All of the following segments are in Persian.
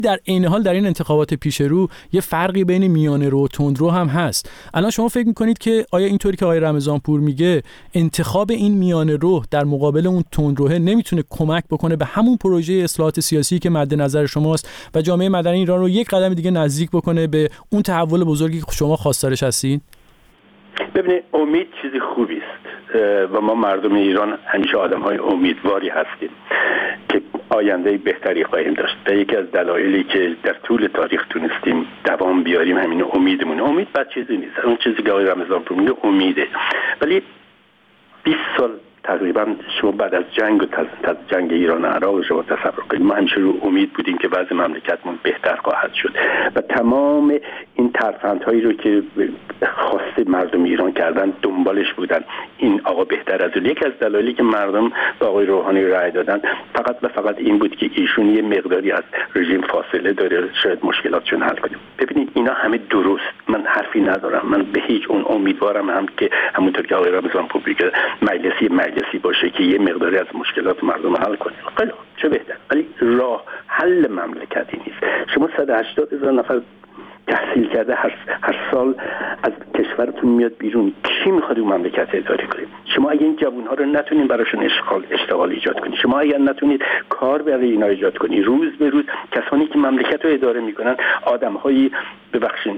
در عین حال در این انتخابات پیش رو یه فرقی بین میانه رو و تندرو هم هست. الان شما فکر میکنید که آیا اینطوری که آقای رمضانپور میگه انتخاب این میانه رو در مقابل اون تندروه نمیتونه کمک بکنه به همون پروژه اصلاحات سیاسی که مد نظر شماست و جامعه مدنی ایران رو یک قدم دیگه نزدیک بکنه به اون تحول بزرگی که شما خواستارش هستین؟ ببینید، امید چیزی خوبی است و ما مردم ایران همیشه آدم‌های امیدواری هستیم که آینده بهتری خواهیم داشت. و یکی از دلایلی که در طول تاریخ تونستیم دوام بیاریم همین امیدمون. امید بد چیزی نیست. اون چیزی که آقای رمضانپور میگه امیده. ولی 20 سال تقریبا شما بعد از جنگ و جنگ ایران و عراق شما تصور کنید، ما همیشه رو امید بودیم که وضع مملکتمون بهتر خواهد شد و تمام این ترفندهایی رو که خواست مردم ایران کردن دنبالش بودن این آقا بهتر از اون. یکی از دلایلی که مردم به آقای روحانی رأی دادن فقط و فقط این بود که ایشون یه مقداری از رژیم فاصله داره، شاید مشکلاتشون حل کنه. ببینید اینا همه درست، من حرفی ندارم، من به هیچ اون امیدوارم هم که همونطور که آقای رمضانپور میگه مجلسی باشه که یه مقداری از مشکلات مردم حل کنه. خیلی چه بهتر، ولی راه حل مملکتی نیست. شما 180,000 نفر تحصیل کرده هر سال از کشورتون میاد بیرون، کی میخواد اون مملکت اداره کنه؟ شما اگه این جوان‌ها رو نتونین براشون اشتغال ایجاد کنید، شما اگر نتونید کار برای اینا ایجاد کنید، روز به روز کسانی که مملکت رو اداره میکنن آدم‌هایی ببخشید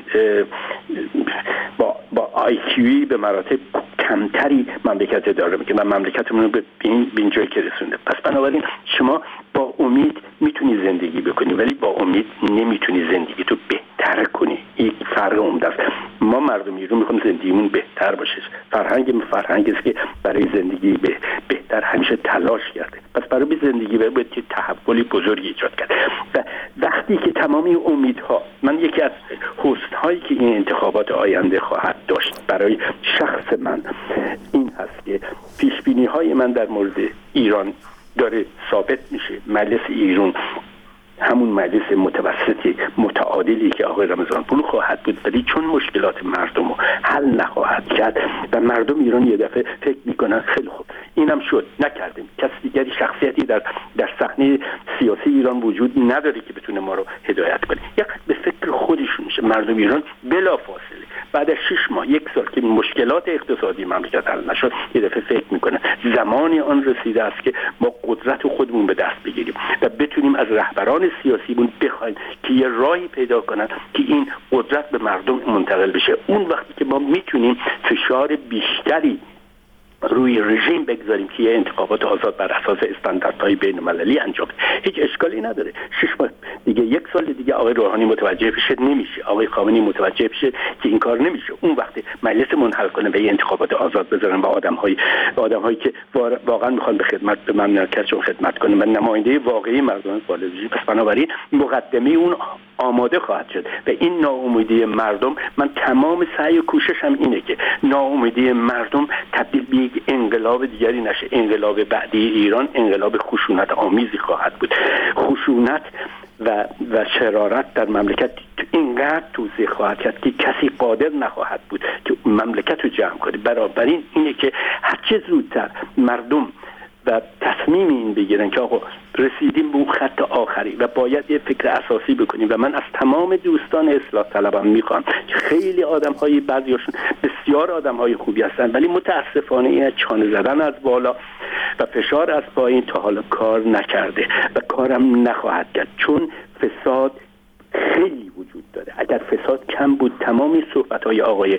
با IQ به مراتب کمتری مملکت اداره میکنه و مملکتمون رو به این جایی که رسونده. پس بنابراین شما با امید میتونی زندگی بکنی، ولی با امید نمیتونی زندگی تو بهتر کنی. این فرق عمده است. ما مردم ایران میخوام زندگیمون بهتر باشه. فرهنگی است که برای زندگی بهتر همیشه تلاش کرده. پس برای زندگی باید که تحولی بزرگی ایجاد کرد. و وقتی که تمام این امیدها، من یکی از حسن‌هایی که این انتخابات آینده خواهد داشت برای شخص من این هست که پیش‌بینی‌های من در مورد ایران داره ثابت میشه. مجلس ایران همون مجلس متوسطی متعادلی که آقای رمضانپور خواهد بود، ولی چون مشکلات مردم رو حل نخواهد کرد و مردم ایران یه دفعه فکر میکنن خیلی خوب اینم شد نکردیم، کس دیگری شخصیتی در صحنه سیاسی ایران وجود نداره که بتونه ما رو هدایت کنه. یک به فکر خودشون میشه. مردم ایران بلافاصله بعد از 6 ماه 1 سال که مشکلات اقتصادی مملکت حل نشد یه دفعه فکر میکنن زمانی آن رسیده است که ما قدرت خودمون به دست بگیریم و بتونیم از رهبران سیاسیمون بخوایم که یه راهی پیدا کنن که این قدرت به مردم منتقل بشه. اون وقتی که ما میتونیم فشار بیشتری روی رژیم بگذاریم که یه انتخابات آزاد بر اساس استانداردهای بین‌المللی انجام بده، هیچ اشکالی نداره. 6 ماه دیگه 1 سال دیگه آقای روحانی متوجه بشه نمیشه، آقای خامنه‌ای متوجه بشه که این کار نمیشه، اون وقت مجلس منحل کنه به انتخابات آزاد بذارن با آدم‌هایی که واقعا میخوان به خدمت به مملکتشون خدمت کنن و نماینده واقعی مردم بالای. پس بنابراین مقدمه اون آماده خواهد شد و این ناامیدی مردم، من تمام سعی و کوششم اینه که ناامیدی مردم تبدیل به یک انقلاب دیگری نشه. انقلاب بعدی ایران انقلاب خشونت آمیزی خواهد بود. خشونت و شرارت در مملکت اینقدر توزیع خواهد کرد که کسی قادر نخواهد بود که مملکت رو جمع کنه. بنابراین اینه که هرچه زودتر مردم و تصمیم این بگیرن که آقا رسیدیم به اون خط آخری و باید یه فکر اساسی بکنیم. و من از تمام دوستان اصلاح طلبم میخوام که خیلی آدم‌های بعضیاشون بسیار آدم‌های خوبی هستن، ولی متاسفانه این چانه زدن از بالا و فشار از پایین تا حالا کار نکرده و کارم نخواهد کرد، چون فساد خیلی وجود داره. اگر فساد کم بود تمامی صحبت‌های آقای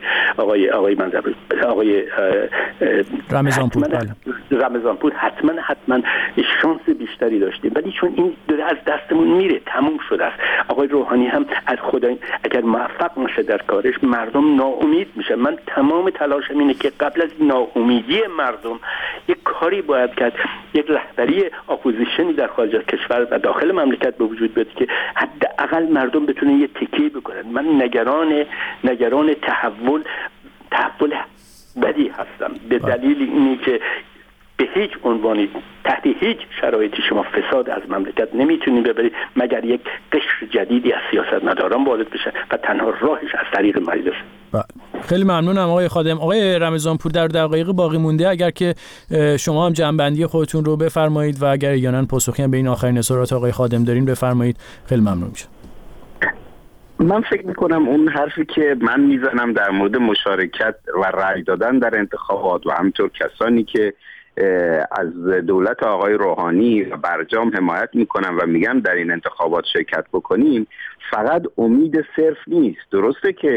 رمضانپور حتما شانس بیشتری داشتیم، ولی چون این داره از دستمون میره تموم شده است. آقای روحانی هم از خدا اگر موفق نشه در کارش مردم ناامید میشه. من تمام تلاشم اینه که قبل از ناامیدی مردم یک کاری باید کرد، یک رهبری اپوزیشنی در خارج از کشور و داخل مملکت به وجود بیاد که حداقل مردم بتونن یه تکیه بکنن. من نگران تحول بدی هستم به دلیل اینی که به هیچ عنوانی تحت هیچ شرایطی شما فساد از مملکت نمیتونید ببرید مگر یک قشر جدیدی از سیاستمداران وارد بشه و تنها راهش از طریق مجلس. خیلی ممنونم آقای خادم. آقای رمضانپور، در دقایق باقی مونده اگر که شما هم جنبندی خودتون رو بفرمایید و اگر یانن پاسخی هم به این آخرین اظهارات آقای خادم دارین بفرمایید، خیلی ممنون میشم. من فکر میکنم اون حرفی که من میزنم در مورد مشارکت و رأی دادن در انتخابات و همینطور کسانی که از دولت آقای روحانی و برجام حمایت میکنن و میگن در این انتخابات شرکت بکنیم، فقط امید صرف نیست. درسته که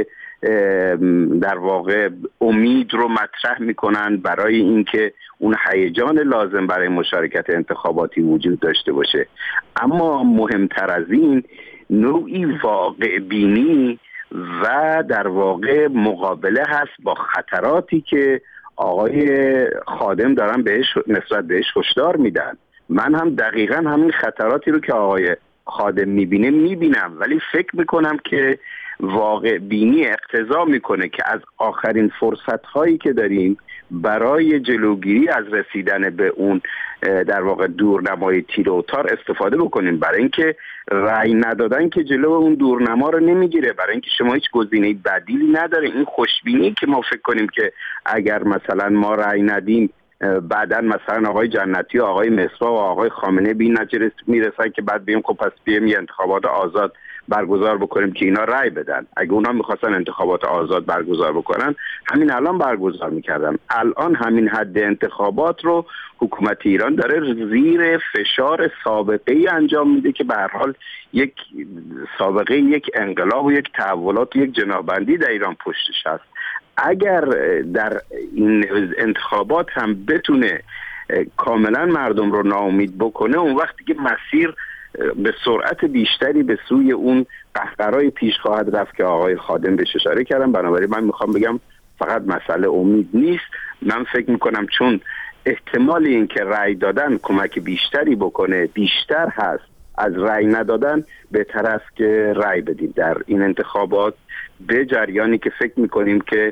در واقع امید رو مطرح میکنن برای اینکه اون هیجان لازم برای مشارکت انتخاباتی وجود داشته باشه، اما مهمتر از این نوعی واقع بینی و در واقع مقابله هست با خطراتی که آقای خادم دارن نسبت بهش هشدار میدن. من هم دقیقاً همین خطراتی رو که آقای خادم میبینم، ولی فکر میکنم که واقع بینی اقتضا میکنه که از آخرین فرصت هایی که داریم برای جلوگیری از رسیدن به اون در واقع دورنمای تیر و تار استفاده بکنیم، برای اینکه رأی ندادن که جلو اون دورنما رو نمیگیره، برای اینکه شما هیچ گزینه بدیلی نداره. این خوشبینی که ما فکر کنیم که اگر مثلا ما رأی ندیم بعدن مثلا آقای جنتی و آقای مصباح و آقای خامنه به این نتیجه میرسن که بعد بیم خب پس بیم یه انتخابات آزاد برگزار بکنیم که اینا رأی بدن. اگه اونا میخواستن انتخابات آزاد برگزار بکنن همین الان برگزار میکردن. الان همین حد انتخابات رو حکومت ایران داره زیر فشار سابقه‌ای انجام میده که به هر حال یک سابقه، یک انقلاب و یک تحولات و یک جناح‌بندی در ایران پشتش هست. اگر در این انتخابات هم بتونه کاملا مردم رو ناامید بکنه، اون وقتی که مسیر به سرعت بیشتری به سوی اون قهقرای پیش خواهد رفت که آقای خادم بهش اشاره کردن. بنابراین من میخوام بگم فقط مسئله امید نیست. من فکر میکنم چون احتمال این که رأی دادن کمک بیشتری بکنه بیشتر هست از رأی ندادن، بهتر است که رأی بدید در این انتخابات به جریانی که فکر میکنیم که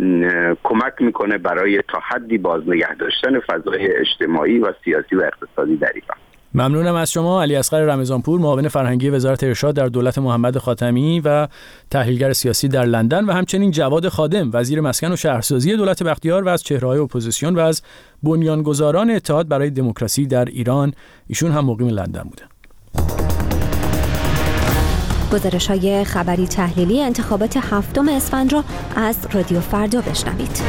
کمک میکنه برای تا حدی باز نگه داشتن فضای اجتماعی و سیاسی و اقتصادی در ایران. ممنونم از شما. علیاصغر رمضانپور، معاون فرهنگی وزارت ارشاد در دولت محمد خاتمی و تحلیلگر سیاسی در لندن، و همچنین جواد خادم، وزیر مسکن و شهرسازی دولت بختیار و از چهره‌های اپوزیسیون و از بنیانگذاران اتحاد برای دموکراسی در ایران. ایشون هم مقیم لندن بودن. گزارش‌های خبری تحلیلی انتخابات 7 اسفند را از رادیو فردا بشنوید.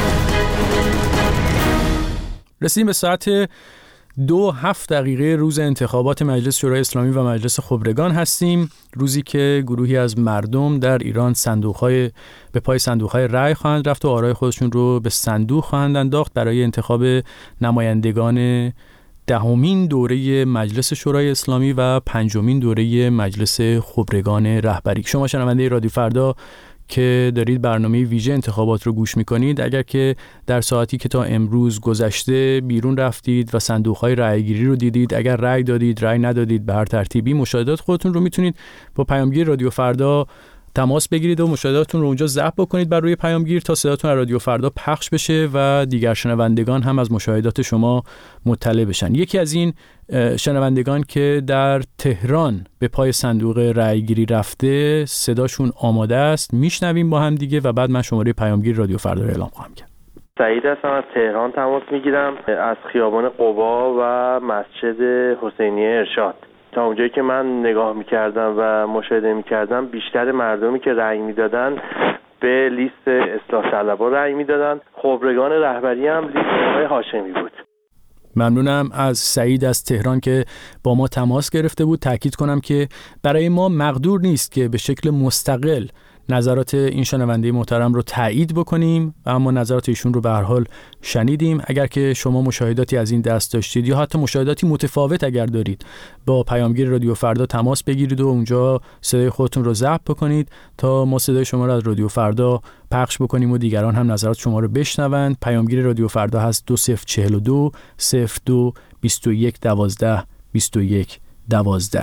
رسیدیم به ساعت 2:07 روز انتخابات مجلس شورای اسلامی و مجلس خبرگان هستیم. روزی که گروهی از مردم در ایران به پای صندوق‌های رأی خواهند رفت و آرای خودشون رو به صندوق خواهند انداخت برای انتخاب نمایندگان 10مین دوره مجلس شورای اسلامی و 5مین دوره مجلس خبرگان رهبری. شما شنونده رادیو فردا که دارید برنامه ویژه انتخابات رو گوش میکنید، اگر که در ساعتی که تا امروز گذشته بیرون رفتید و صندوق‌های رأیگیری رو دیدید، اگر رأی دادید، رأی ندادید، به هر ترتیبی مشاهدات خودتون رو میتونید با پیامگیر رادیو فردا تماس بگیرید و مشاهداتتون رو اونجا ضبط بکنید بر روی پیامگیر تا صداتون از رادیو فردا پخش بشه و دیگر شنوندگان هم از مشاهدات شما مطلع بشن. یکی از این شنوندگان که در تهران به پای صندوق رأیگیری رفته، صداشون آماده است، میشنویم با هم دیگه و بعد من شماره پیامگیر رادیو فردا رو اعلام خواهم کرد. سعید هستم، از تهران تماس میگیرم، از خیابان قبا و مسجد حسینیه ارشاد. تا اونجایی که من نگاه میکردم و مشاهده میکردم، بیشتر مردمی که رأی میدادن به لیست اصلاح طلبها رأی میدادن. خبرگان رهبری هم لیست آقای هاشمی بود. ممنونم از سعید از تهران که با ما تماس گرفته بود. تأکید کنم که برای ما مقدور نیست که به شکل مستقل نظرات این شنونده محترم رو تایید بکنیم، اما نظرات ایشون رو به هر حال شنیدیم. اگر که شما مشاهداتی از این دست داشتید یا حتی مشاهداتی متفاوت اگر دارید، با پیامگیر رادیو فردا تماس بگیرید و اونجا صدای خودتون رو ضبط بکنید تا ما صدای شما رو از رادیو فردا پخش بکنیم و دیگران هم نظرات شما رو بشنوند. پیامگیر رادیو فردا هست 2042 02 21 12 21 12.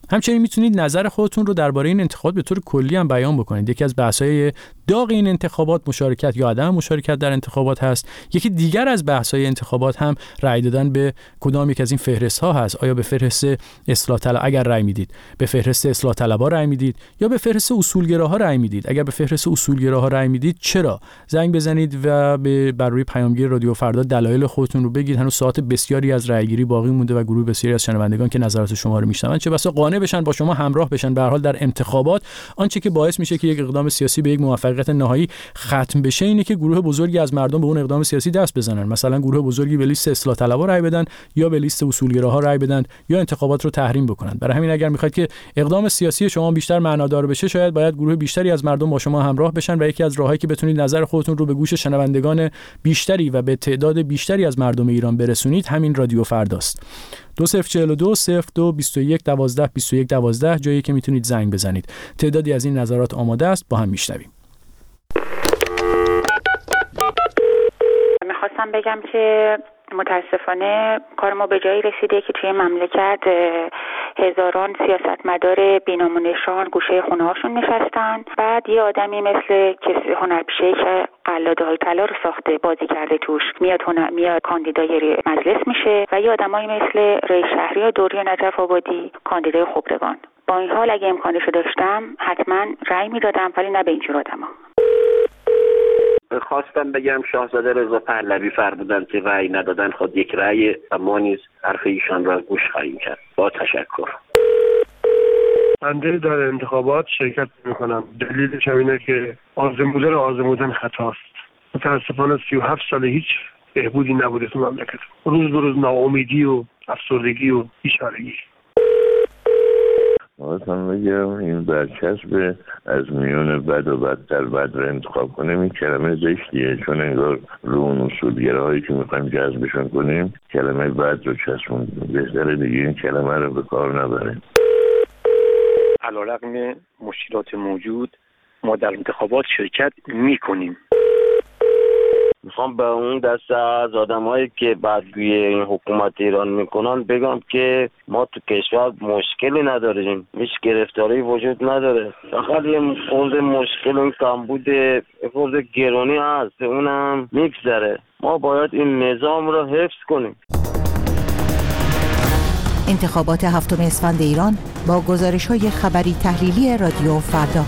همچنین میتونید نظر خودتون رو درباره این انتخابات به طور کلی هم بیان بکنید. یکی از بحث‌های داغ این انتخابات مشارکت یا عدم مشارکت در انتخابات هست. یکی دیگر از بحث‌های انتخابات هم رأی دادن به کدام یک از این فهرست‌ها هست. آیا به فهرست اصلاح طلب اگر رأی میدید، به فهرست اصلاح طلب‌ها رأی میدید یا به فهرست اصولگراها رأی میدید؟ اگر به فهرست اصولگراها رأی میدید چرا؟ زنگ بزنید و بر روی پیامگیر رادیو فردا دلایل خودتون رو بگید. هنوز ساعت بسیاری از رأیگیری باقی مونده و گروه بسیاری از شنوندگان که نظرات شما رو میشنون چه بسا قانع بشن با شما همراه بشن. به هر حال در انتخابات آنچه که باعث میشه که یک اقدام سیاسی به یک موفقیت نهایی ختم بشه اینه که گروه بزرگی از مردم به اون اقدام سیاسی دست بزنن. مثلا گروه بزرگی به لیست اصلاح طلبها رأی بدن یا به لیست اصولگراها رأی بدن یا انتخابات رو تحریم بکنن. برای همین اگر میخواید که اقدام سیاسی شما بیشتر معنادار بشه شاید باید گروه بیشتری از مردم با شما همراه بشن و یکی از راههایی که بتونید نظر خودتون رو به گوش شنوندگان بیشتری و به تعداد بیشتری از مردم ایران برسونید همین رادیو فرداست. 2042 02 21 12 21 12 جایی که میتونید زنگ بزنید. تعدادی از این نظرات آماده است، با هم میشنویم. میخواستم بگم که متاسفانه کار ما به جایی رسیده که توی مملکت هزاران سیاستمدار بینام و نشان گوشه خونه هاشون نشستن. بعد یه آدمی مثل کسی هنرپیشه‌ای که قلاده‌های طلا رو ساخته بازی کرده توش میاد کاندیدای مجلس میشه و یه آدمایی مثل رئیس شهریار دوری نجف آبادی کاندیدای خبرگان. با این حال اگه امکانشو داشتم حتما رأی میدادم، ولی نه به اینجور آدما. خواستم بگم شاهزاده رضا پهلوی فرمودن که رأی ندادن خود یک رأی و ما نیز حرف ایشان را گوش خواهیم کرد. با تشکر. بنده در انتخابات شرکت میکنم. دلیلش اینه که آزمودن خطاست. متاسفانه 37 سال هیچ بهبودی نبوده تو مملکت. روز به روز ناامیدی و افسردگی و بیچارگی. خواستم بگم این برچسب از میون بد و بدتر بد رو انتخاب کنیم این کلمه زشتیه، چون انگار رو اون اصولگراهایی که میخوایم جذبشون کنیم کلمه بد رو چسبوندیم. بهتره دیگه این کلمه رو به کار نبریم. علیرغم مشکلات موجود ما در انتخابات شرکت میکنیم. میخوام به اون دسته از آدمایی که بدگویی این حکومت ایران میکنن بگم که ما تو کشور مشکلی نداریم، هیچ گرفتاری وجود نداره. فقط یه خورده مشکل این کمبود خورده گرانی هست، اونم میگذره. ما باید این نظام رو حفظ کنیم. انتخابات 7 اسفند ایران با گزارش‌های خبری تحلیلی رادیو فردا.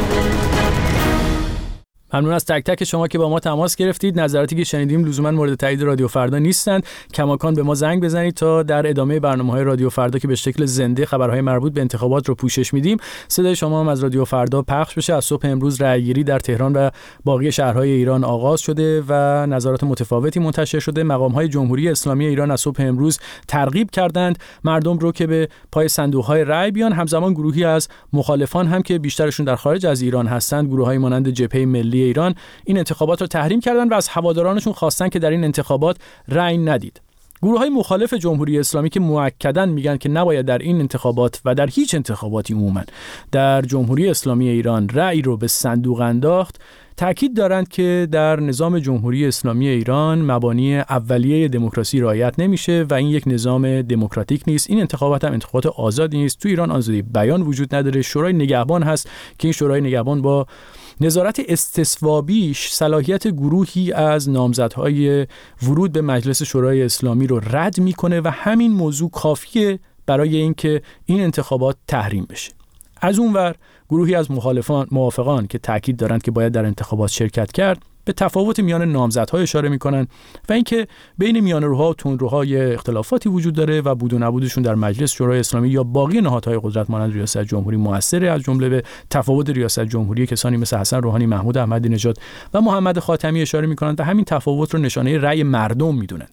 ممنون از تک تک شما که با ما تماس گرفتید. نظراتی که شنیدیم لزوما مورد تایید رادیو فردا نیستند. کماکان به ما زنگ بزنید تا در ادامه برنامه‌های رادیو فردا که به شکل زنده خبرهای مربوط به انتخابات رو پوشش میدیم صدای شما هم از رادیو فردا پخش بشه. از صبح امروز رأیگیری در تهران و باقی شهرهای ایران آغاز شده و نظرات متفاوتی منتشر شده. مقام‌های جمهوری اسلامی ایران از صبح امروز ترغیب کردند مردم رو که به پای صندوق‌های رأی بیان. همزمان گروهی از مخالفان هم که بیشترشون در خارج از ایران هستند، گروه‌های مانند جبهه ملی ایران، این انتخابات رو تحریم کردن و از هوادارانشون خواستن که در این انتخابات رأی ندید. گروه‌های مخالف جمهوری اسلامی که مؤکداً میگن که نباید در این انتخابات و در هیچ انتخاباتی عموماً در جمهوری اسلامی ایران رأی رو به صندوق انداخت، تأکید دارند که در نظام جمهوری اسلامی ایران مبانی اولیه دموکراسی رعایت نمیشه و این یک نظام دموکراتیک نیست. این انتخابات هم انتخابات آزادی نیست. تو ایران آزادی بیان وجود نداره. شورای نگهبان هست که این شورای نگهبان با نظارت استصوابیش صلاحیت گروهی از نامزدهای ورود به مجلس شورای اسلامی رو رد میکنه و همین موضوع کافیه برای اینکه این انتخابات تحریم بشه. از اونور گروهی از موافقان که تاکید دارند که باید در انتخابات شرکت کرد به تفاوت میان نامزدها اشاره میکنن و اینکه بین میانه‌روها و تندروها اختلافاتی وجود داره و بود و نبودشون در مجلس شورای اسلامی یا باقی نهادهای قدرت مانند ریاست جمهوری موثره، از جمله به تفاوت ریاست جمهوری کسانی مثل حسن روحانی، محمود احمدی نژاد و محمد خاتمی اشاره میکنن و همین تفاوت رو نشانه رأی مردم میدونن.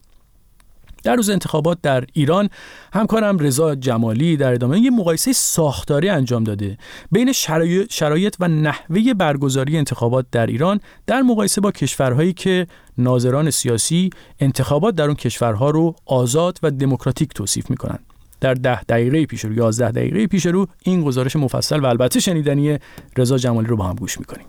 در روز انتخابات در ایران همکارم رضا جمالی در ادامه یه مقایسه ساختاری انجام داده بین شرایط و نحوه برگزاری انتخابات در ایران در مقایسه با کشورهایی که ناظران سیاسی انتخابات در اون کشورها رو آزاد و دموکراتیک توصیف میکنن. در 10 دقیقه پیش رو 11 دقیقه پیش رو این گزارش مفصل و البته شنیدنی رضا جمالی رو با هم گوش میکنیم.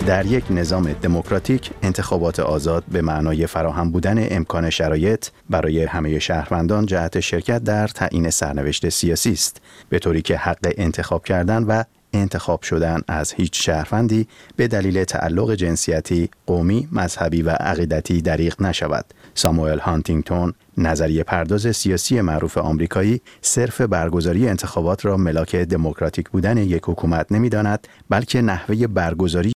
در یک نظام دموکراتیک انتخابات آزاد به معنای فراهم بودن امکان شرایط برای همه شهروندان جهت شرکت در تعیین سرنوشت سیاسی است، به طوری که حق انتخاب کردن و انتخاب شدن از هیچ شهروندی به دلیل تعلق جنسیتی، قومی، مذهبی و عقیدتی دریغ نشود. ساموئل هانتینگتون، نظریه پرداز سیاسی معروف آمریکایی، صرف برگزاری انتخابات را ملاک دموکراتیک بودن یک حکومت نمی‌داند، بلکه نحوه برگزاری